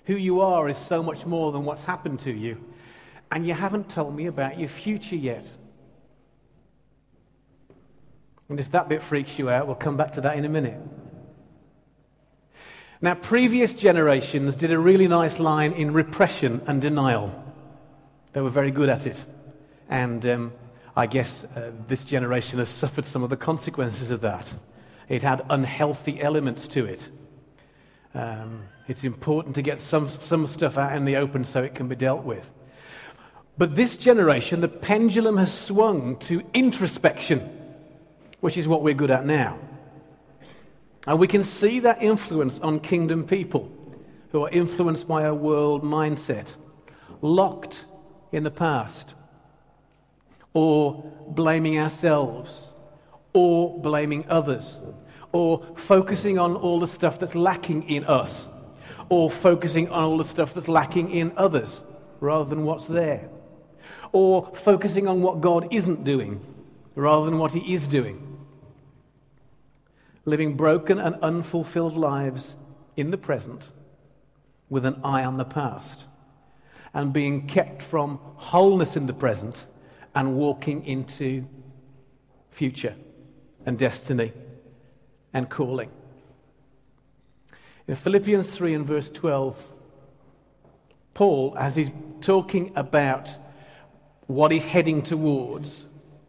Who you are is so much more than what's happened to you. And you haven't told me about your future yet. And if that bit freaks you out, we'll come back to that in a minute. Now, previous generations did a really nice line in repression and denial. They were very good at it. And I guess this generation has suffered some of the consequences of that. It had unhealthy elements to it. It's important to get some stuff out in the open so it can be dealt with. But this generation, the pendulum has swung to introspection, which is what we're good at now. And we can see that influence on kingdom people who are influenced by a world mindset, locked in the past, or blaming ourselves, or blaming others, or focusing on all the stuff that's lacking in us, or focusing on all the stuff that's lacking in others, rather than what's there, or focusing on what God isn't doing, rather than what He is doing. Living broken and unfulfilled lives in the present with an eye on the past, and being kept from wholeness in the present and walking into future and destiny and calling. In Philippians 3 and verse 12, Paul, as he's talking about what he's heading towards,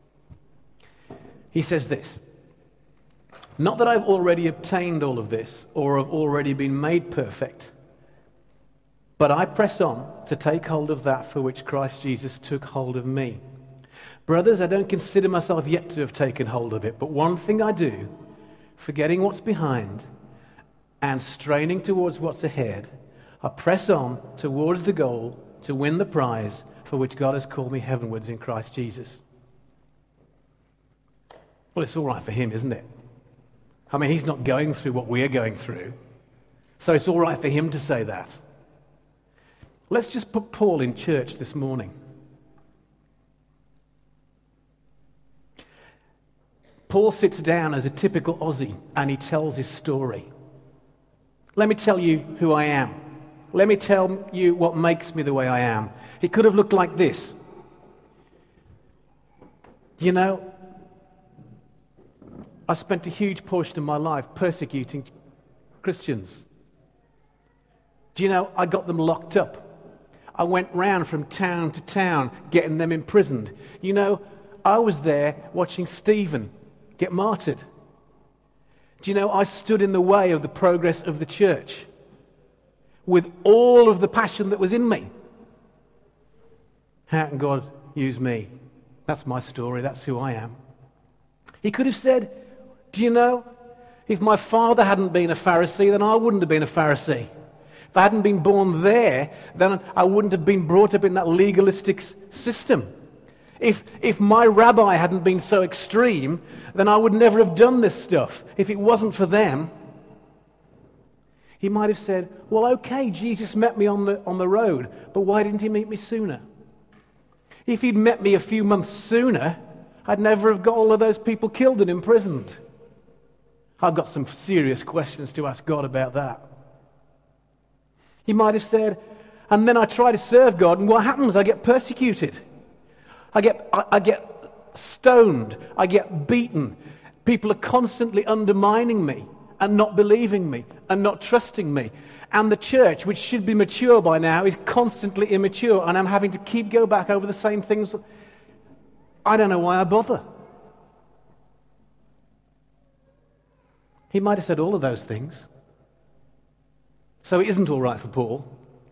he says this: "Not that I've already obtained all of this or have already been made perfect, but I press on to take hold of that for which Christ Jesus took hold of me. Brothers, I don't consider myself yet to have taken hold of it, but one thing I do, forgetting what's behind and straining towards what's ahead, I press on towards the goal to win the prize for which God has called me heavenwards in Christ Jesus." Well, it's all right for him, isn't it? I mean, he's not going through what we're going through, so it's all right for him to say that. Let's just put Paul in church this morning. Paul sits down as a typical Aussie and he tells his story. Let me tell you who I am. Let me tell you what makes me the way I am. It could have looked like this. You know, I spent a huge portion of my life persecuting Christians. Do you know, I got them locked up. I went round from town to town getting them imprisoned. You know, I was there watching Stephen get martyred. Do you know, I stood in the way of the progress of the church with all of the passion that was in me. How can God use me? That's my story. That's who I am. He could have said, do you know, if my father hadn't been a Pharisee, then I wouldn't have been a Pharisee. If I hadn't been born there, then I wouldn't have been brought up in that legalistic system. If my rabbi hadn't been so extreme, then I would never have done this stuff. If it wasn't for them, he might have said, well, okay, Jesus met me on the road, but why didn't he meet me sooner? If he'd met me a few months sooner, I'd never have got all of those people killed and imprisoned. I've got some serious questions to ask God about that. He might have said, and then I try to serve God, and what happens? I get persecuted. I get stoned. I get beaten. People are constantly undermining me and not believing me and not trusting me. And the church, which should be mature by now, is constantly immature, and I'm having to keep going back over the same things. I don't know why I bother. He might have said all of those things. So it isn't all right for Paul.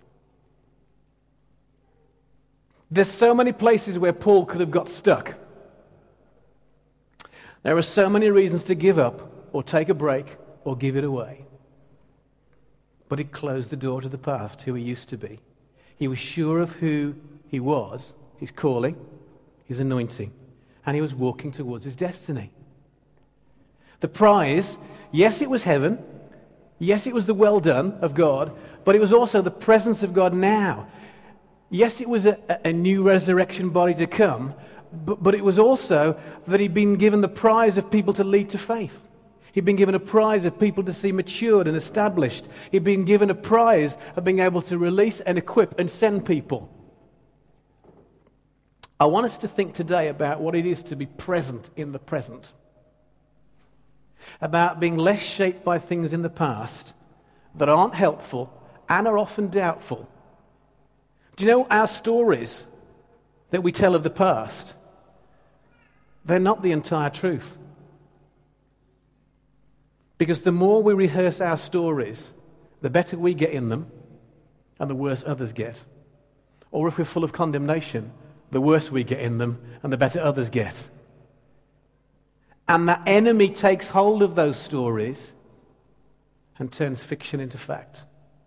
There's so many places where Paul could have got stuck. There are so many reasons to give up or take a break or give it away. But he closed the door to the past, who he used to be. He was sure of who he was, his calling, his anointing, and he was walking towards his destiny. The prize, yes, it was heaven. Yes, it was the well done of God, but it was also the presence of God now. Yes, it was a new resurrection body to come, but it was also that he'd been given the prize of people to lead to faith. He'd been given a prize of people to see matured and established. He'd been given a prize of being able to release and equip and send people. I want us to think today about what it is to be present in the present. About being less shaped by things in the past that aren't helpful and are often doubtful. Do you know our stories that we tell of the past? They're not the entire truth. Because the more we rehearse our stories, the better we get in them and the worse others get. Or if we're full of condemnation, the worse we get in them and the better others get. And the enemy takes hold of those stories and turns fiction into fact.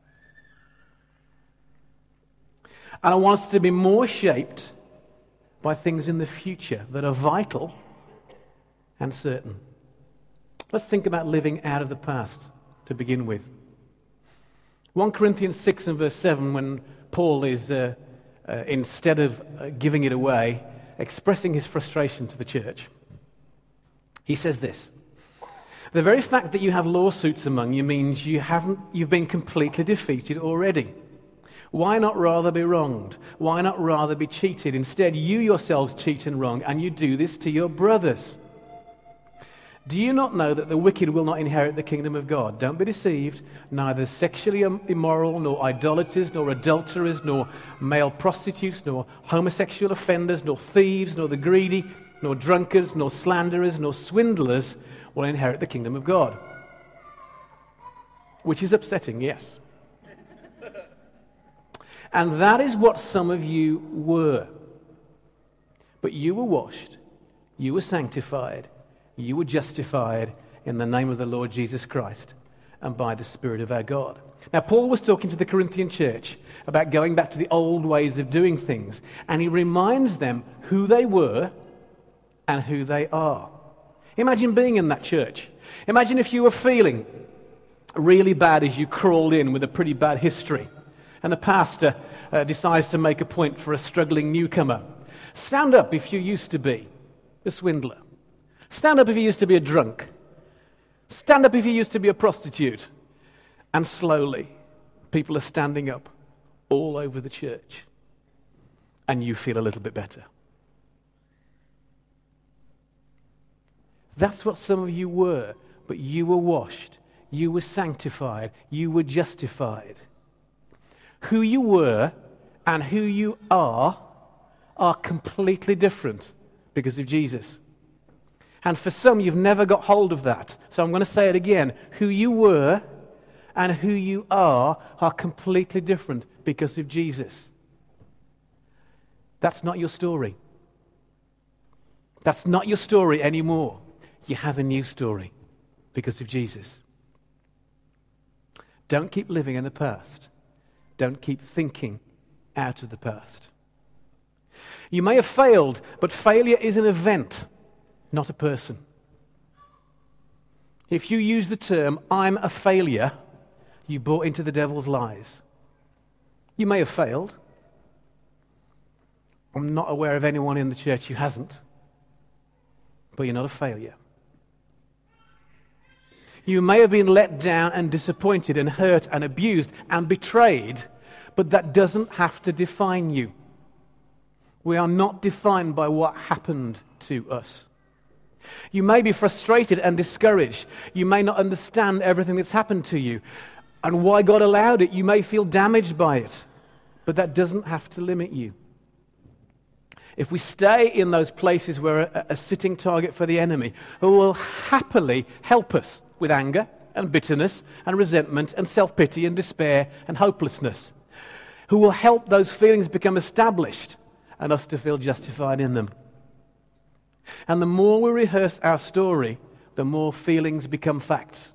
And I want us to be more shaped by things in the future that are vital and certain. Let's think about living out of the past to begin with. 1 Corinthians 6 and verse 7, when Paul is, instead of giving it away, expressing his frustration to the church. He says this: the very fact that you have lawsuits among you means you've been completely defeated already. Why not rather be wronged? Why not rather be cheated? Instead, you yourselves cheat and wrong, and you do this to your brothers. Do you not know that the wicked will not inherit the kingdom of God? Don't be deceived. Neither sexually immoral, nor idolaters, nor adulterers, nor male prostitutes, nor homosexual offenders, nor thieves, nor the greedy, nor drunkards, nor slanderers, nor swindlers will inherit the kingdom of God. Which is upsetting, yes. And that is what some of you were. But you were washed, you were sanctified, you were justified in the name of the Lord Jesus Christ and by the Spirit of our God. Now, Paul was talking to the Corinthian church about going back to the old ways of doing things, and he reminds them who they were and who they are. Imagine being in that church. Imagine if you were feeling really bad as you crawled in with a pretty bad history, and the pastor decides to make a point for a struggling newcomer. Stand up if you used to be a swindler. Stand up if you used to be a drunk. Stand up if you used to be a prostitute. And slowly, people are standing up all over the church. And you feel a little bit better. That's what some of you were. But you were washed. You were sanctified. You were justified. Who you were and who you are completely different because of Jesus. And for some, you've never got hold of that. So I'm going to say it again. Who you were and who you are completely different because of Jesus. That's not your story. That's not your story anymore. You have a new story because of Jesus. Don't keep living in the past. Don't keep thinking out of the past. You may have failed, but failure is an event, not a person. If you use the term, I'm a failure, you bought into the devil's lies. You may have failed. I'm not aware of anyone in the church who hasn't. But you're not a failure. You may have been let down and disappointed and hurt and abused and betrayed, but that doesn't have to define you. We are not defined by what happened to us. You may be frustrated and discouraged. You may not understand everything that's happened to you and why God allowed it. You may feel damaged by it, but that doesn't have to limit you. If we stay in those places where a sitting target for the enemy, who will happily help us with anger and bitterness and resentment and self-pity and despair and hopelessness, who will help those feelings become established and us to feel justified in them. And the more we rehearse our story, the more feelings become facts.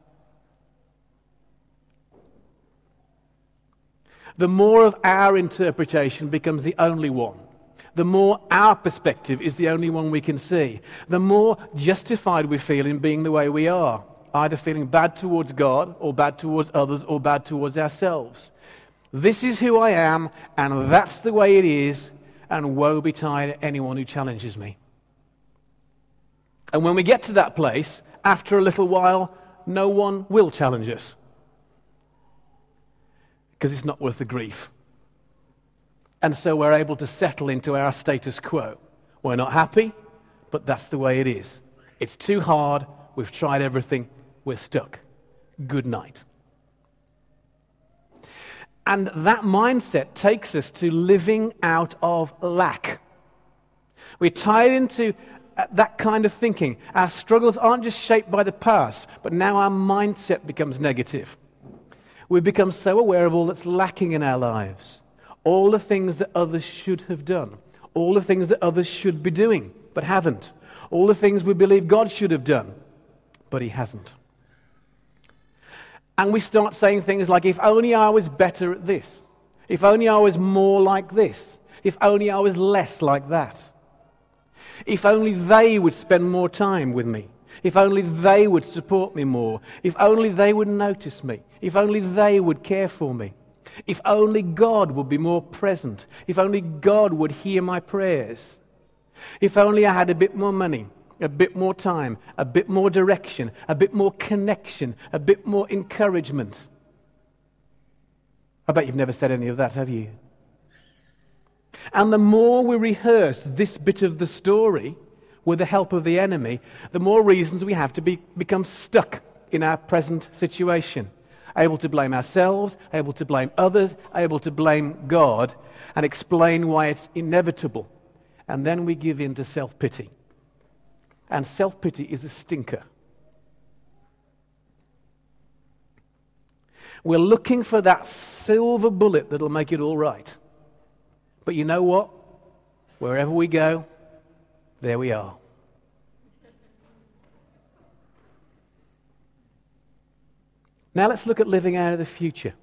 The more of our interpretation becomes the only one. The more our perspective is the only one we can see. The more justified we feel in being the way we are, either feeling bad towards God or bad towards others or bad towards ourselves. This is who I am, and that's the way it is, and woe betide anyone who challenges me. And when we get to that place, after a little while, no one will challenge us. Because it's not worth the grief. And so we're able to settle into our status quo. We're not happy, but that's the way it is. It's too hard. We've tried everything. We're stuck. Good night. And that mindset takes us to living out of lack. We're tied into that kind of thinking. Our struggles aren't just shaped by the past, but now our mindset becomes negative. We become so aware of all that's lacking in our lives. All the things that others should have done. All the things that others should be doing, but haven't. All the things we believe God should have done, but He hasn't. And we start saying things like, if only I was better at this. If only I was more like this. If only I was less like that. If only they would spend more time with me. If only they would support me more. If only they would notice me. If only they would care for me. If only God would be more present. If only God would hear my prayers. If only I had a bit more money, a bit more time, a bit more direction, a bit more connection, a bit more encouragement. I bet you've never said any of that, have you? And the more we rehearse this bit of the story with the help of the enemy, the more reasons we have to become stuck in our present situation. Able to blame ourselves, able to blame others, able to blame God, and explain why it's inevitable. And then we give in to self-pity. And self-pity is a stinker. We're looking for that silver bullet that'll make it all right. But you know what? Wherever we go, there we are. Now let's look at living out of the future.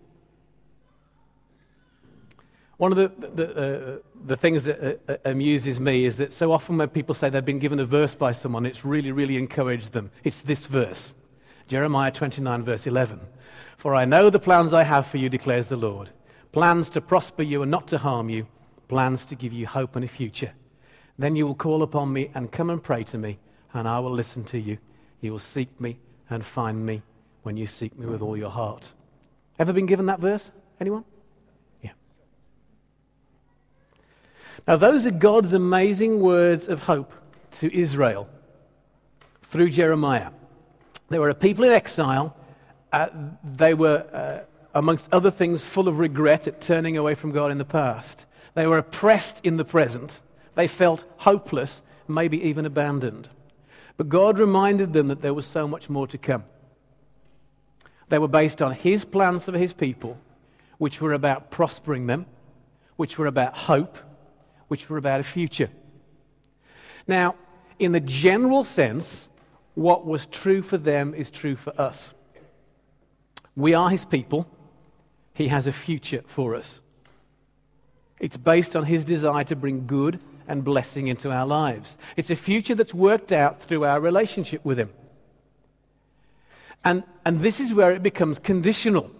One of the things that amuses me is that so often when people say they've been given a verse by someone, it's really, really encouraged them. It's this verse, Jeremiah 29, verse 11. For I know the plans I have for you, declares the Lord. Plans to prosper you and not to harm you. Plans to give you hope and a future. Then you will call upon me and come and pray to me, and I will listen to you. You will seek me and find me when you seek me with all your heart. Ever been given that verse? Anyone? Yeah. Now those are God's amazing words of hope to Israel through Jeremiah. They were a people in exile. They were, amongst other things, full of regret at turning away from God in the past. They were oppressed in the present. They felt hopeless, maybe even abandoned. But God reminded them that there was so much more to come. They were based on His plans for His people, which were about prospering them, which were about hope, which were about a future. Now, in the general sense, what was true for them is true for us. We are His people. He has a future for us. It's based on His desire to bring good and blessing into our lives. It's a future that's worked out through our relationship with Him. And this is where it becomes conditional.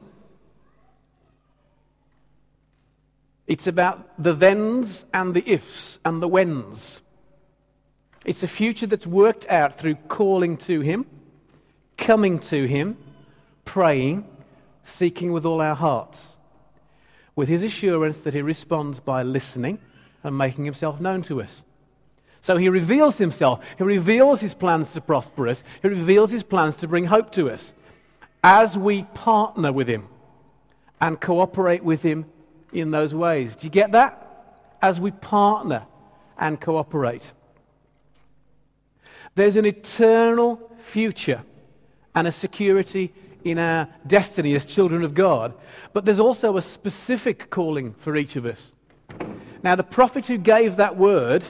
It's about the thens and the ifs and the whens. It's a future that's worked out through calling to Him, coming to Him, praying, seeking with all our hearts, with His assurance that He responds by listening and making Himself known to us. So He reveals Himself. He reveals His plans to prosper us. He reveals His plans to bring hope to us as we partner with Him and cooperate with Him in those ways. Do you get that? As we partner and cooperate. There's an eternal future and a security in our destiny as children of God, but there's also a specific calling for each of us. Now, the prophet who gave that word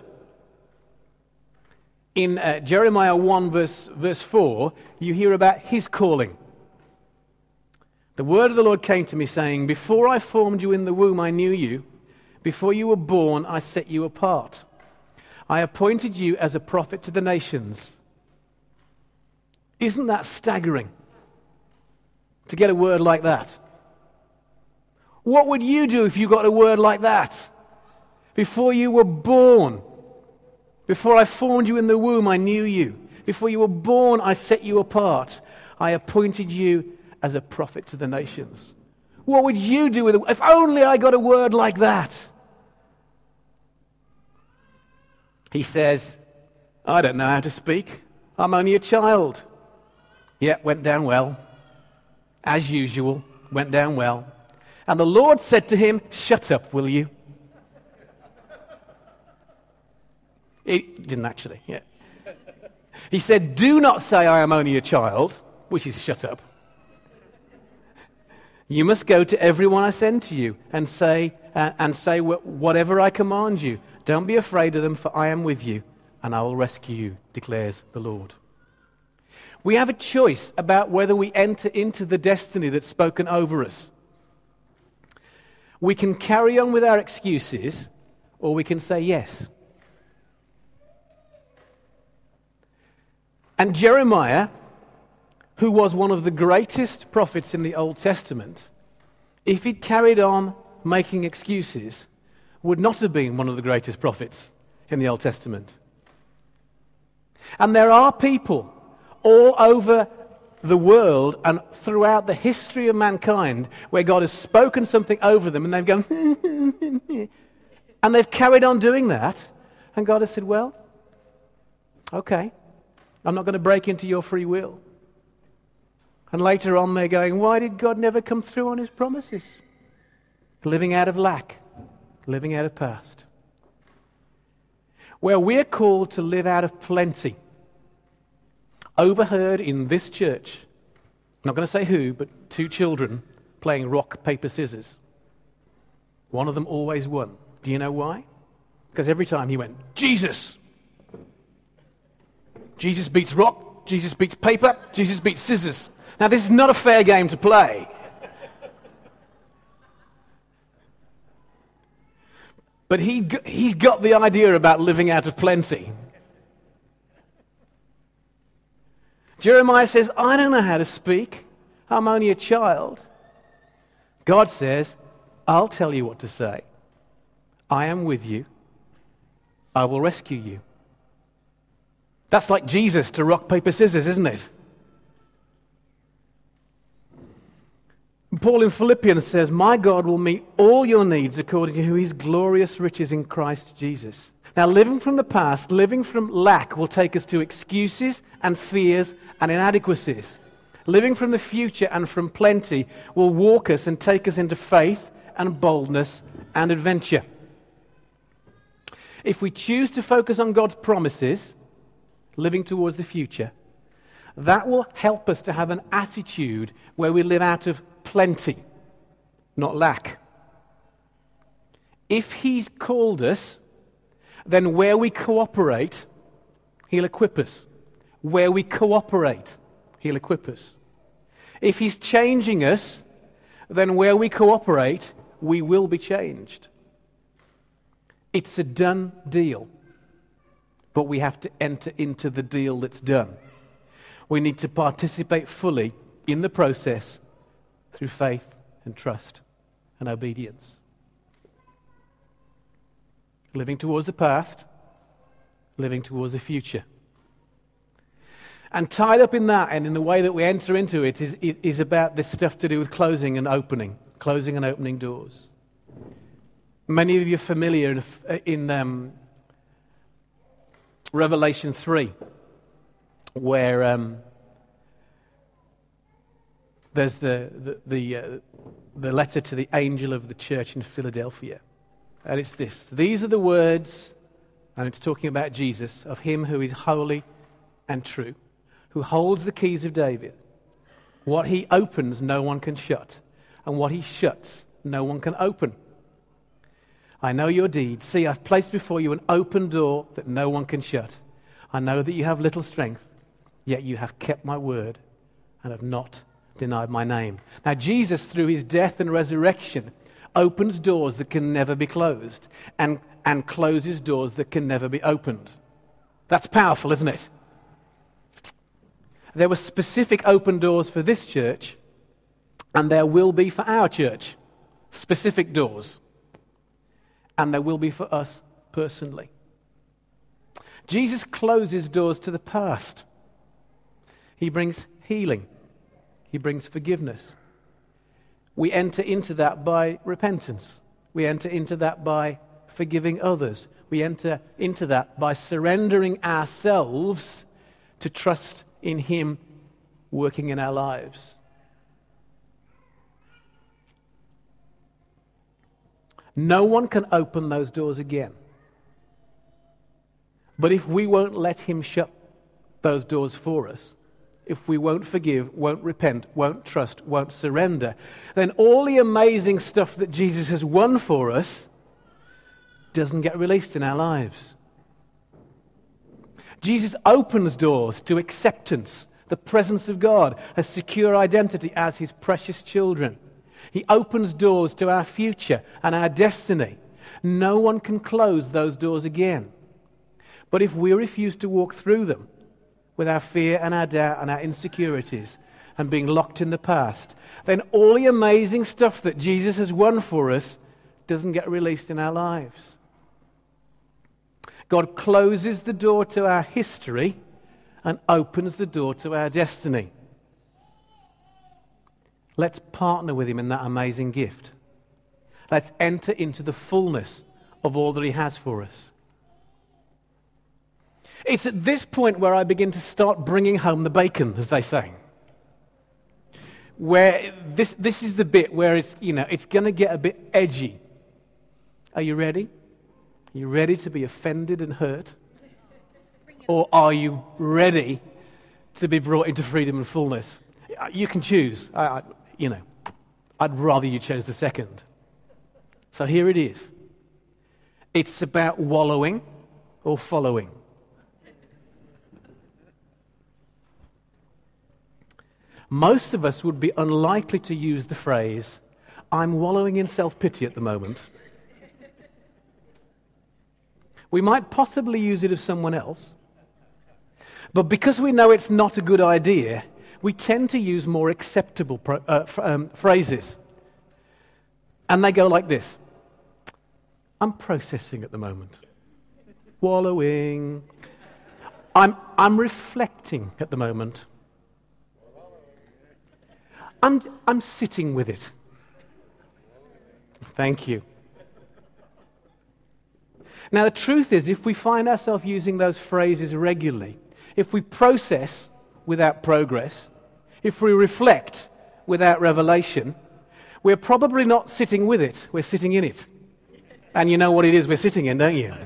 in Jeremiah 1 verse 4, you hear about his calling. The word of the Lord came to me saying, before I formed you in the womb, I knew you. Before you were born, I set you apart. I appointed you as a prophet to the nations. Isn't that staggering to get a word like that? What would you do if you got a word like that? Before you were born, before I formed you in the womb, I knew you. Before you were born, I set you apart. I appointed you as a prophet to the nations. What would you do with it? If only I got a word like that. He says, I don't know how to speak. I'm only a child. Yeah, went down well. As usual, went down well. And the Lord said to him, shut up, will you? He didn't actually, yeah. He said, do not say I am only a child, which is shut up. You must go to everyone I send to you and say whatever I command you. Don't be afraid of them, for I am with you, and I will rescue you, declares the Lord. We have a choice about whether we enter into the destiny that's spoken over us. We can carry on with our excuses, or we can say yes. And Jeremiah, who was one of the greatest prophets in the Old Testament, if he'd carried on making excuses, would not have been one of the greatest prophets in the Old Testament. And there are people all over the world and throughout the history of mankind where God has spoken something over them and they've gone, and they've carried on doing that, and God has said, well, okay, I'm not going to break into your free will. And later on they're going, why did God never come through on his promises? Living out of lack, living out of past. Where we're called to live out of plenty. Overheard in this church, I'm not going to say who, but 2 children playing rock, paper, scissors. One of them always won. Do you know why? Because every time he went, Jesus! Jesus beats rock, Jesus beats paper, Jesus beats scissors. Now this is not a fair game to play. But he's got the idea about living out of plenty. Jeremiah says, I don't know how to speak. I'm only a child. God says, I'll tell you what to say. I am with you. I will rescue you. That's like Jesus to rock, paper, scissors, isn't it? Paul in Philippians says, my God will meet all your needs according to his glorious riches in Christ Jesus. Now, living from the past, living from lack will take us to excuses and fears and inadequacies. Living from the future and from plenty will walk us and take us into faith and boldness and adventure. If we choose to focus on God's promises, living towards the future, that will help us to have an attitude where we live out of plenty, not lack. If he's called us, then where we cooperate, he'll equip us. Where we cooperate, he'll equip us. If he's changing us, then where we cooperate, we will be changed. It's a done deal. But we have to enter into the deal that's done. We need to participate fully in the process through faith and trust and obedience. Living towards the past, living towards the future. And tied up in that and in the way that we enter into it is about this stuff to do with closing and opening doors. Many of you are familiar in Revelation 3, where there's the letter to the angel of the church in Philadelphia. And it's this. These are the words, and it's talking about Jesus, of him who is holy and true, who holds the keys of David. What he opens, no one can shut, and what he shuts, no one can open. I know your deeds. See, I've placed before you an open door that no one can shut. I know that you have little strength, yet you have kept my word and have not denied my name. Now, Jesus, through his death and resurrection, opens doors that can never be closed and closes doors that can never be opened. That's powerful, isn't it? There were specific open doors for this church, and there will be for our church. Specific doors. And there will be for us personally. Jesus closes doors to the past. He brings healing He brings forgiveness. We enter into that by repentance. We enter into that by forgiving others. We enter into that by surrendering ourselves to trust in Him working in our lives. No one can open those doors again. But if we won't let Him shut those doors for us, if we won't forgive, won't repent, won't trust, won't surrender, then all the amazing stuff that Jesus has won for us doesn't get released in our lives. Jesus opens doors to acceptance, the presence of God, a secure identity as His precious children. He opens doors to our future and our destiny. No one can close those doors again. But if we refuse to walk through them with our fear and our doubt and our insecurities and being locked in the past, then all the amazing stuff that Jesus has won for us doesn't get released in our lives. God closes the door to our history and opens the door to our destiny. Let's partner with Him in that amazing gift. Let's enter into the fullness of all that He has for us. It's at this point where I begin to start bringing home the bacon, as they say. Where this is the bit where it's going to get a bit edgy. Are you ready? Are you ready to be offended and hurt? Or are you ready to be brought into freedom and fullness? You can choose. I'd rather you chose the second. So here it is. It's about wallowing or following. Most of us would be unlikely to use the phrase, "I'm wallowing in self-pity at the moment." We might possibly use it of someone else. But because we know it's not a good idea, we tend to use more acceptable phrases. And they go like this. "I'm processing at the moment." Wallowing. I'm reflecting at the moment. I'm sitting with it. Thank you. Now, the truth is, if we find ourselves using those phrases regularly, if we process without progress, if we reflect without revelation, we're probably not sitting with it, we're sitting in it. And you know what it is we're sitting in, don't you?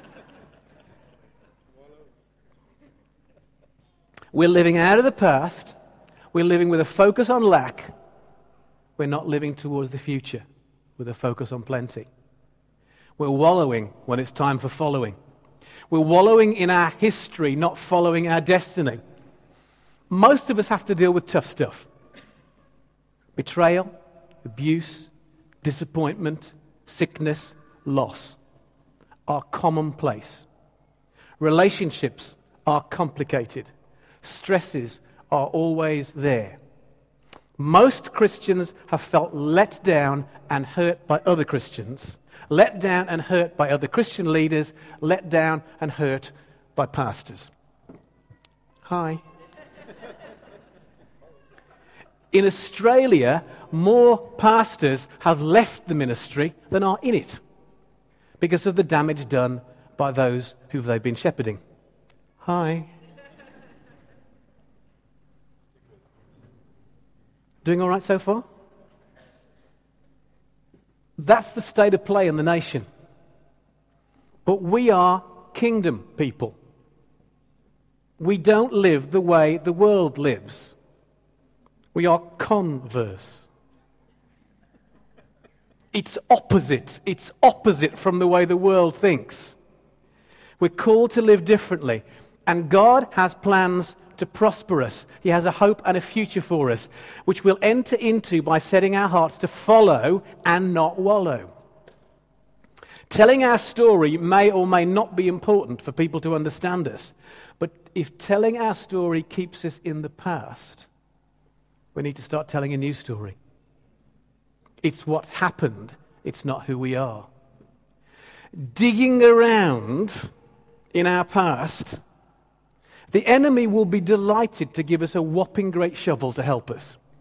We're living out of the past. We're living with a focus on lack. We're not living towards the future with a focus on plenty. We're wallowing when it's time for following. We're wallowing in our history, not following our destiny. Most of us have to deal with tough stuff. Betrayal, abuse, disappointment, sickness, loss are commonplace. Relationships are complicated. Stresses are always there. Most Christians have felt let down and hurt by other Christians, let down and hurt by other Christian leaders, let down and hurt by pastors. Hi. In Australia, more pastors have left the ministry than are in it because of the damage done by those who they've been shepherding. Hi. Doing all right so far? That's the state of play in the nation. But we are kingdom people. We don't live the way the world lives. We are converse. It's opposite. It's opposite from the way the world thinks. We're called to live differently. And God has plans to prosper us. He has a hope and a future for us, which we'll enter into by setting our hearts to follow and not wallow. Telling our story may or may not be important for people to understand us, but if telling our story keeps us in the past, we need to start telling a new story. It's what happened, it's not who we are. Digging around in our past, the enemy will be delighted to give us a whopping great shovel to help us.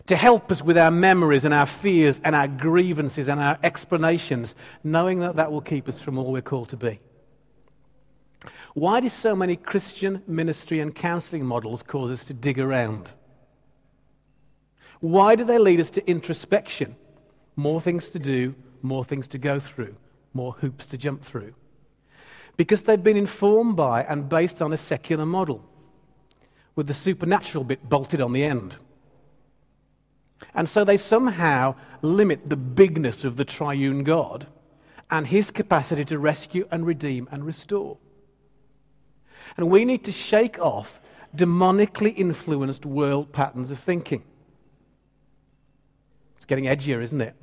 to help us with our memories and our fears and our grievances and our explanations, knowing that that will keep us from all we're called to be. Why do so many Christian ministry and counseling models cause us to dig around? Why do they lead us to introspection? More things to do, more things to go through, more hoops to jump through. Because they've been informed by and based on a secular model, with the supernatural bit bolted on the end. And so they somehow limit the bigness of the triune God and his capacity to rescue and redeem and restore. And we need to shake off demonically influenced world patterns of thinking. It's getting edgier, isn't it?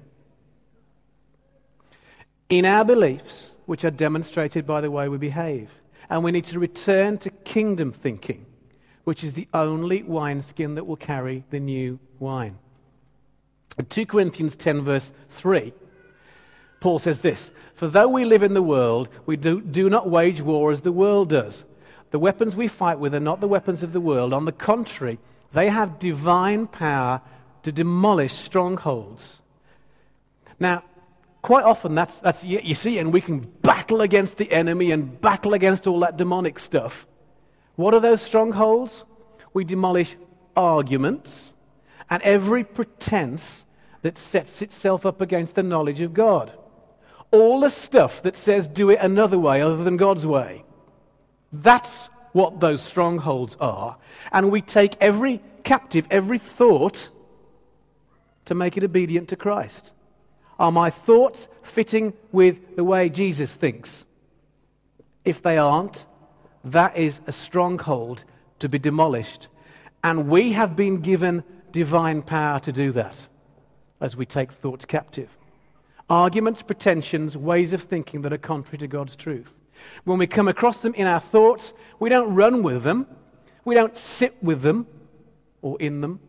In our beliefs, which are demonstrated by the way we behave. And we need to return to kingdom thinking, which is the only wineskin that will carry the new wine. In 2 Corinthians 10 verse 3, Paul says this, "For though we live in the world, we do not wage war as the world does. The weapons we fight with are not the weapons of the world. On the contrary, they have divine power to demolish strongholds." Now, quite often that's you see, and we can battle against the enemy and battle against all that demonic stuff. What are those strongholds? We demolish arguments and every pretense that sets itself up against the knowledge of God. All the stuff that says do it another way other than God's way. That's what those strongholds are. And we take every captive, every thought, to make it obedient to Christ. Are my thoughts fitting with the way Jesus thinks? If they aren't, that is a stronghold to be demolished. And we have been given divine power to do that as we take thoughts captive. Arguments, pretensions, ways of thinking that are contrary to God's truth. When we come across them in our thoughts, we don't run with them. We don't sit with them or in them.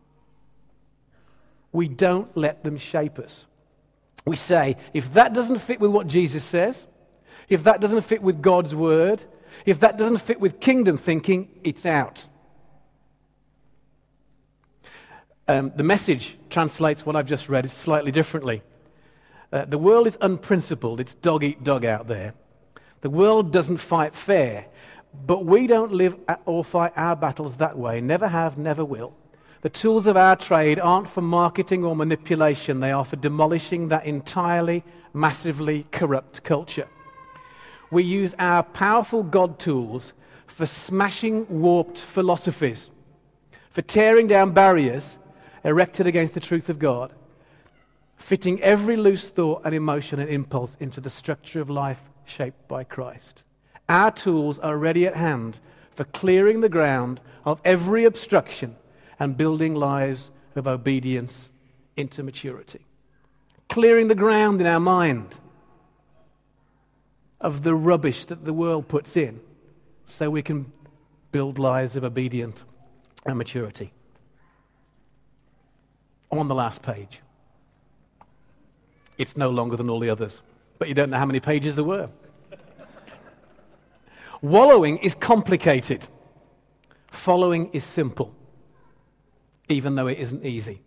We don't let them shape us. We say, if that doesn't fit with what Jesus says, if that doesn't fit with God's word, if that doesn't fit with kingdom thinking, it's out. The Message translates what I've just read slightly differently. The world is unprincipled. It's dog eat dog out there. The world doesn't fight fair, but we don't live or fight our battles that way. Never have, never will. The tools of our trade aren't for marketing or manipulation. They are for demolishing that entirely, massively corrupt culture. We use our powerful God tools for smashing warped philosophies, for tearing down barriers erected against the truth of God, fitting every loose thought and emotion and impulse into the structure of life shaped by Christ. Our tools are ready at hand for clearing the ground of every obstruction and building lives of obedience into maturity. Clearing the ground in our mind of the rubbish that the world puts in so we can build lives of obedience and maturity. On the last page. It's no longer than all the others, but you don't know how many pages there were. Wallowing is complicated. Following is simple, even though it isn't easy.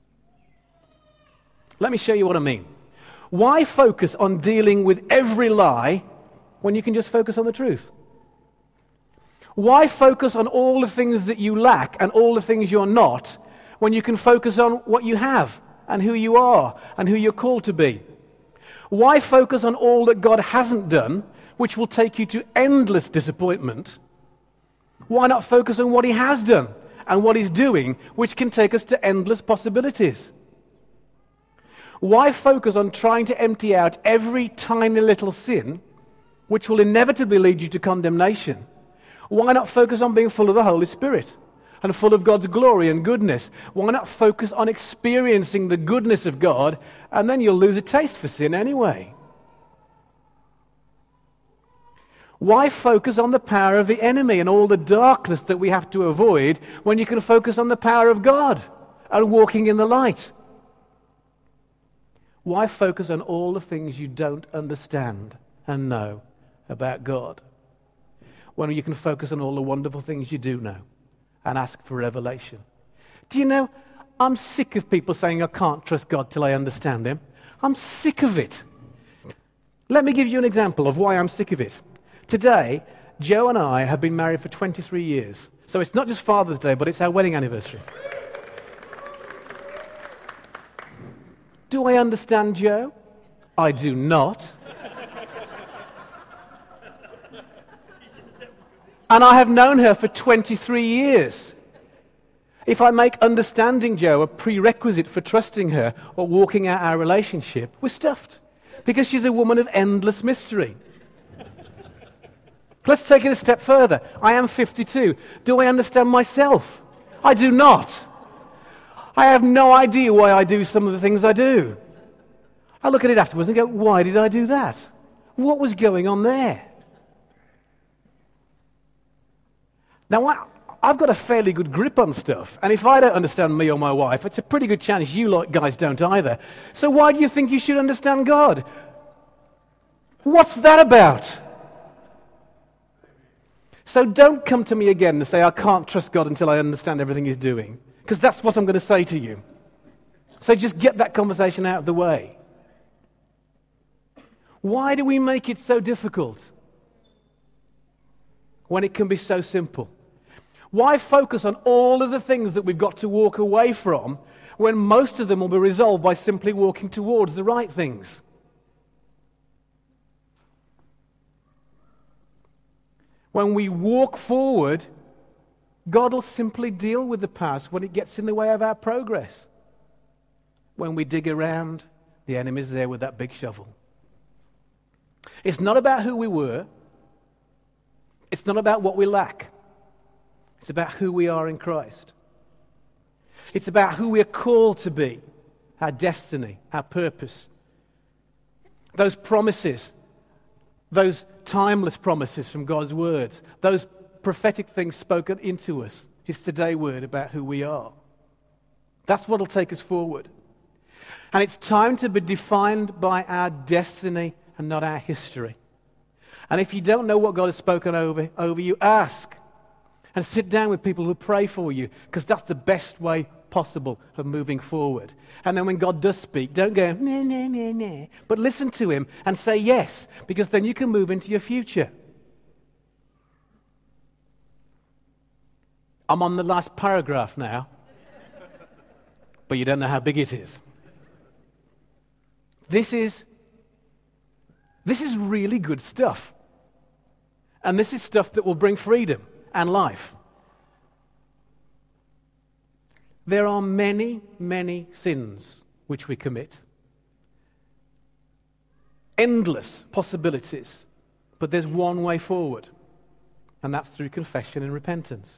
Let me show you what I mean. Why focus on dealing with every lie when you can just focus on the truth? Why focus on all the things that you lack and all the things you're not when you can focus on what you have and who you are and who you're called to be? Why focus on all that God hasn't done, which will take you to endless disappointment? Why not focus on what he has done and what he's doing, which can take us to endless possibilities? Why focus on trying to empty out every tiny little sin, which will inevitably lead you to condemnation? Why not focus on being full of the Holy Spirit and full of God's glory and goodness? Why not focus on experiencing the goodness of God, and then you'll lose a taste for sin anyway? Why focus on the power of the enemy and all the darkness that we have to avoid when you can focus on the power of God and walking in the light? Why focus on all the things you don't understand and know about God when you can focus on all the wonderful things you do know and ask for revelation? Do you know, I'm sick of people saying I can't trust God till I understand Him. I'm sick of it. Let me give you an example of why I'm sick of it. Today, Joe and I have been married for 23 years. So it's not just Father's Day, but it's our wedding anniversary. Do I understand Joe? I do not. And I have known her for 23 years. If I make understanding Joe a prerequisite for trusting her or walking out our relationship, we're stuffed. Because she's a woman of endless mystery. Let's take it a step further. I am 52. Do I understand myself? I do not. I have no idea why I do some of the things I do. I look at it afterwards and go, why did I do that? What was going on there? Now, I've got a fairly good grip on stuff, and if I don't understand me or my wife, it's a pretty good chance you guys don't either. So why do you think you should understand God? What's that about? So don't come to me again and say, I can't trust God until I understand everything He's doing, because that's what I'm going to say to you. So just get that conversation out of the way. Why do we make it so difficult when it can be so simple? Why focus on all of the things that we've got to walk away from when most of them will be resolved by simply walking towards the right things? When we walk forward, God will simply deal with the past when it gets in the way of our progress. When we dig around, the enemy's there with that big shovel. It's not about who we were. It's not about what we lack. It's about who we are in Christ. It's about who we are called to be, our destiny, our purpose. Those promises, those timeless promises from God's words, those prophetic things spoken into us, His today word about who we are. That's what will take us forward. And it's time to be defined by our destiny and not our history. And if you don't know what God has spoken over you, ask. And sit down with people who pray for you, because that's the best way possible of moving forward. And then when God does speak, don't go, nah, nah, nah, nah, but listen to Him and say yes, because then you can move into your future. I'm on the last paragraph now, but you don't know how big it is. This is really good stuff. And this is stuff that will bring freedom and life. There are many, many sins which we commit. Endless possibilities. But there's one way forward, and that's through confession and repentance.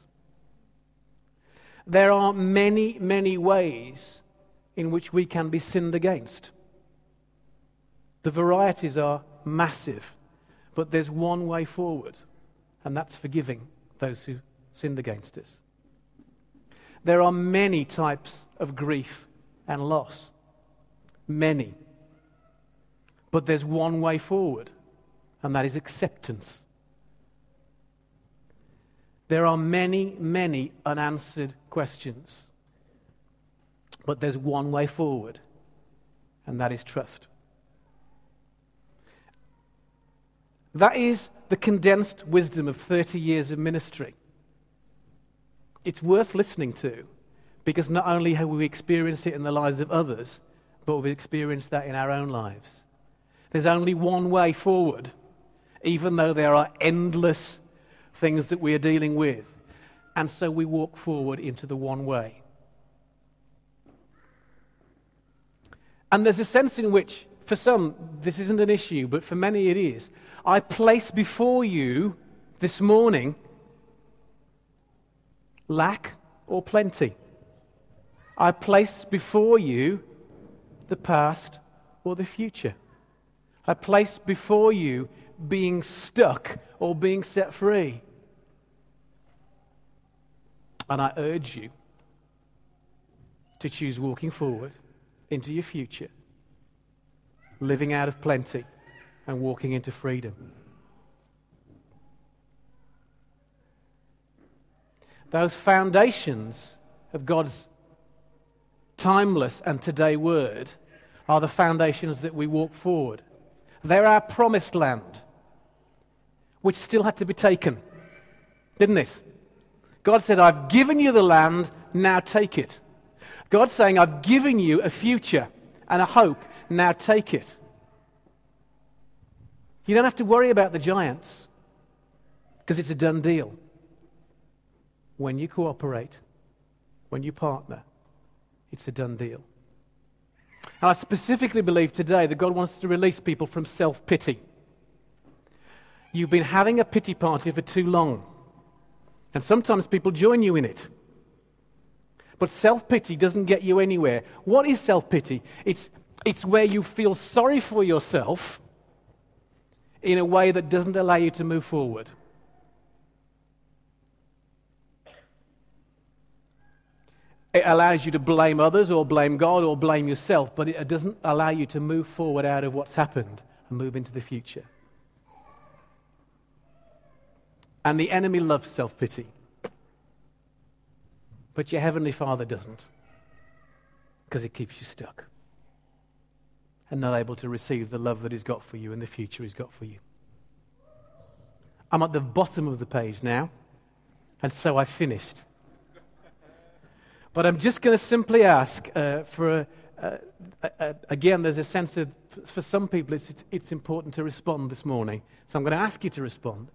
There are many, many ways in which we can be sinned against. The varieties are massive, but there's one way forward, and that's forgiving those who sinned against us. There are many types of grief and loss. Many. But there's one way forward, and that is acceptance. There are many, many unanswered questions. But there's one way forward, and that is trust. That is the condensed wisdom of 30 years of ministry. It's worth listening to, because not only have we experienced it in the lives of others, but we've experienced that in our own lives. There's only one way forward, even though there are endless things that we are dealing with. And so we walk forward into the one way. And there's a sense in which, for some, this isn't an issue, but for many it is. I place before you this morning lack or plenty. I place before you the past or the future. I place before you being stuck or being set free. And I urge you to choose walking forward into your future, living out of plenty and walking into freedom. Those foundations of God's timeless and today word are the foundations that we walk forward. They're our promised land, which still had to be taken, didn't it? God said, I've given you the land, now take it. God's saying, I've given you a future and a hope, now take it. You don't have to worry about the giants, because it's a done deal. When you cooperate, when you partner, it's a done deal. And I specifically believe today that God wants to release people from self-pity. You've been having a pity party for too long. And sometimes people join you in it. But self-pity doesn't get you anywhere. What is self-pity? It's where you feel sorry for yourself in a way that doesn't allow you to move forward. It allows you to blame others or blame God or blame yourself, but it doesn't allow you to move forward out of what's happened and move into the future. And the enemy loves self-pity. But your Heavenly Father doesn't, because it keeps you stuck and not able to receive the love that He's got for you and the future He's got for you. I'm at the bottom of the page now, and so I've finished. But I'm just going to simply ask again, there's a sense of, for some people, it's important to respond this morning. So I'm going to ask you to respond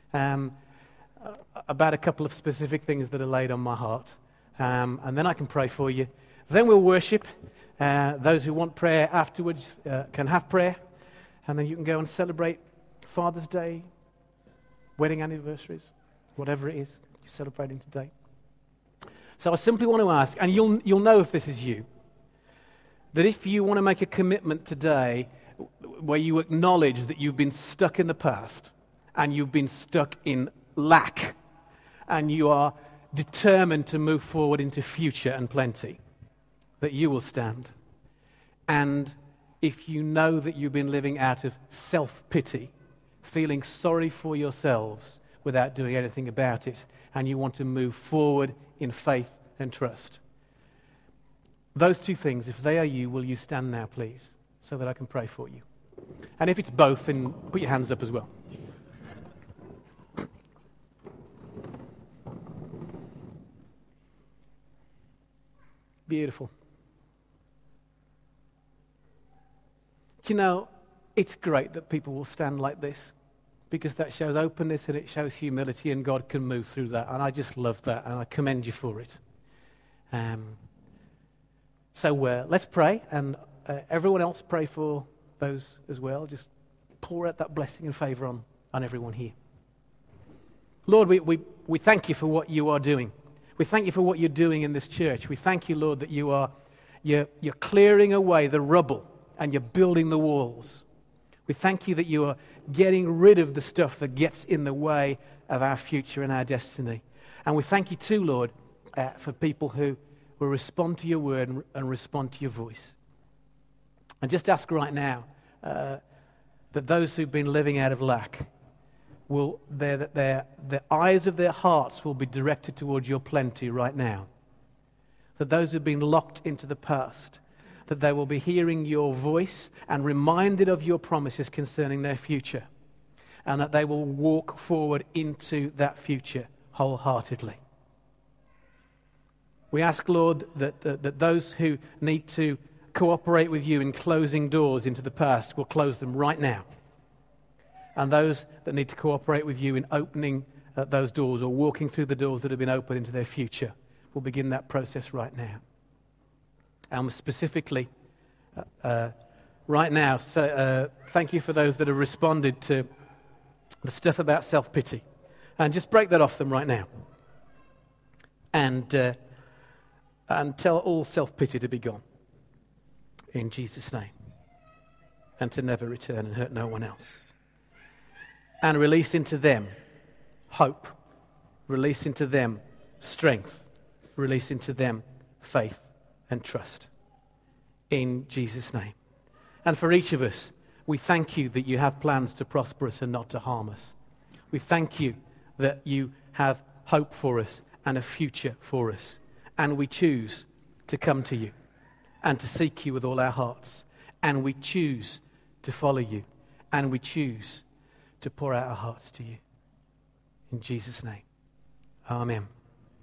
about a couple of specific things that are laid on my heart. And then I can pray for you. Then we'll worship. Those who want prayer afterwards can have prayer. And then you can go and celebrate Father's Day, wedding anniversaries, whatever it is you're celebrating today. So I simply want to ask, and you'll know if this is you, that if you want to make a commitment today where you acknowledge that you've been stuck in the past and you've been stuck in lack and you are determined to move forward into future and plenty, that you will stand. And if you know that you've been living out of self-pity, feeling sorry for yourselves without doing anything about it, and you want to move forward in faith and trust. Those two things, if they are you, will you stand now, please, so that I can pray for you? And if it's both, then put your hands up as well. Beautiful. Do you know, it's great that people will stand like this, because that shows openness and it shows humility, and God can move through that. And I just love that, and I commend you for it. So let's pray, and everyone else pray for those as well. Just pour out that blessing and favor on everyone here. Lord, we thank you for what you are doing. We thank you for what you're doing in this church. We thank you, Lord, that you're clearing away the rubble and you're building the walls. We thank you that you are getting rid of the stuff that gets in the way of our future and our destiny. And we thank you too, Lord, for people who will respond to your word and respond to your voice. And just ask right now that those who've been living out of lack, the eyes of their hearts will be directed towards your plenty right now. That those who've been locked into the past, that they will be hearing your voice and reminded of your promises concerning their future, and that they will walk forward into that future wholeheartedly. We ask, Lord, that those who need to cooperate with you in closing doors into the past will close them right now. And those that need to cooperate with you in opening those doors or walking through the doors that have been opened into their future will begin that process right now. And specifically, right now, so thank you for those that have responded to the stuff about self-pity. And just break that off them right now. And tell all self-pity to be gone. In Jesus' name. And to never return and hurt no one else. And release into them hope. Release into them strength. Release into them faith and trust. In Jesus' name. And for each of us, we thank you that you have plans to prosper us and not to harm us. We thank you that you have hope for us and a future for us. And we choose to come to you and to seek you with all our hearts. And we choose to follow you. And we choose to pour out our hearts to you. In Jesus' name. Amen.